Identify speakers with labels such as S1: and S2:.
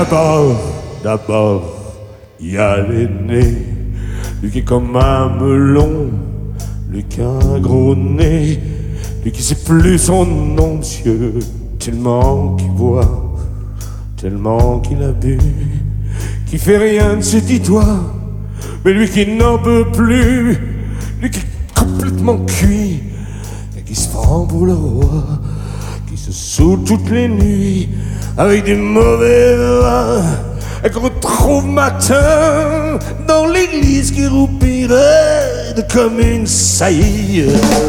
S1: d'abord, il y a l'aîné, lui qui est comme un melon, lui qui a un gros nez, lui qui sait plus son nom, Dieu, tellement qu'il boit, tellement qu'il a bu, qui fait rien de ses 10 doigts, mais lui qui n'en peut plus, lui qui est complètement cuit, et qui se prend pour le roi, qui se saoule toutes les nuits avec des mauvais vins, et qu'on retrouve matin dans l'église qui roupirait comme une saillie.